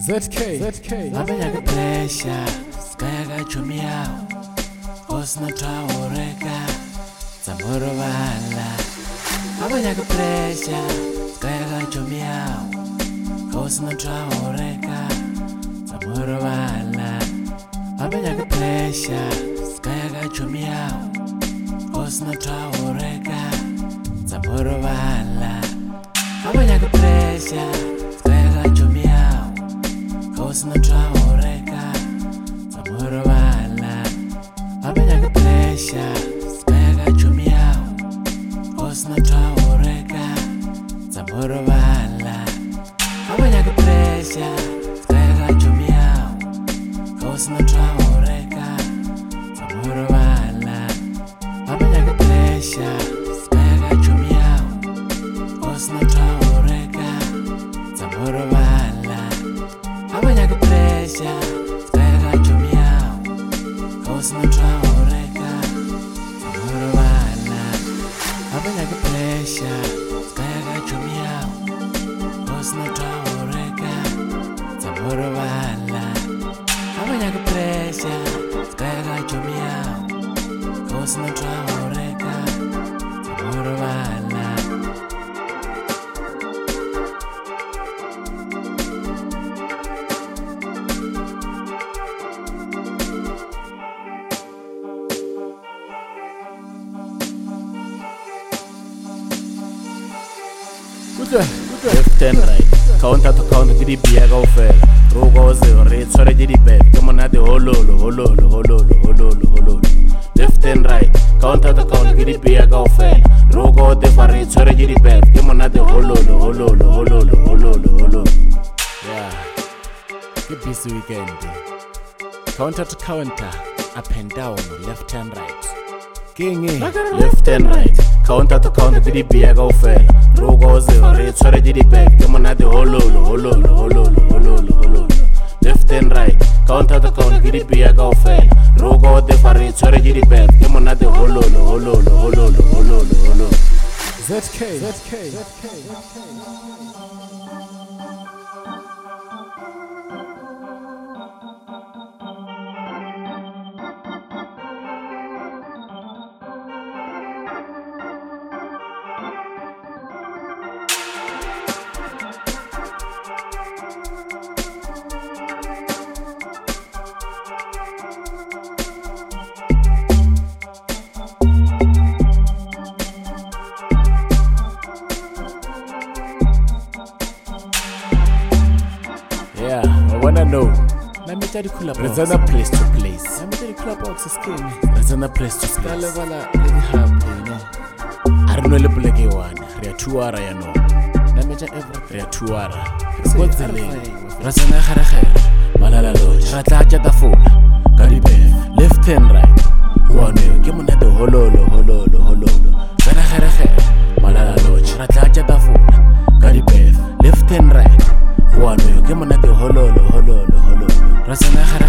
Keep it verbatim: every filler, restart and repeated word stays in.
Z K, Z K. Abenya ke pressure, skaya ka chumia. Osna traoreka, zamoro bala. Abenya ke pressure, skaya ka chumia. Osna traoreka, zamoro bala. Abenya ke pressure, skaya ka chumia. Osna traoreka, zamoro bala. Abenya ke pressure, skaya ka chumia. Osna traoreka, zamoro bala. Abenya ke pressure, skaya ka chumia. Osna traoreka, zamoro bala. Abenya ke pressure, skaya ka chumia. Osna traoreka, zamoro bala. Abenya ke pressure, skaya ka chumia. Osna traoreka, zamoro bala. Abenya ke pressure, skaya ka chumia. Osna traoreka, zamoro bala. Abenya ke pressure, skaya ka chumia. Osna traoreka, zamoro bala. Abenya ke pressure, skaya ka chumia. Osna traoreka, zamoro bala. Left and right, counter to counter, get the beer go fair. Rogo zero, red, sorry, get the bed. Come on, at the hololo, hololo, hololo, hololo, hololo. Left and right, counter to counter, get the beer go fair. Rogo de red, sorry, get the bed. Come on, at the hololo, hololo, hololo, hololo, hololo. Yeah, good busy weekend. Counter to counter, up and down, left and right. King left and right, counter to counter, get the beer go fair. Rogo zero, red, sorry, get the bed. Come on, at the hololo, hololo, hololo, hololo, hololo. Left and right, counter to counter, get the beer go fair. Rogo de red, sorry, get the bed. Come on, at the hololo, hololo, hololo, hololo, hololo. Z K, Z K, Z K, Z K. Yeah, I wanna know. Let me tell you cool There's another place to place. Let me tell you cool box is king. There's another place to Kale place. bala lady happy, no. I don't know the black one. Ria tuara ya no. Let me tell everything. Ria tuara. Say, What's the Alpha, name? Alpha. Rasana khare khare. Malala lodge. Ratla cha tafula. Karibe. Left and right. One yo ke mona de hololo hololo hololo. Sana khare khare. Malala lodge. Ratla cha tafula. Karibe. Left and right. One yo ke mona de hololo hololo hololo. Rasana khare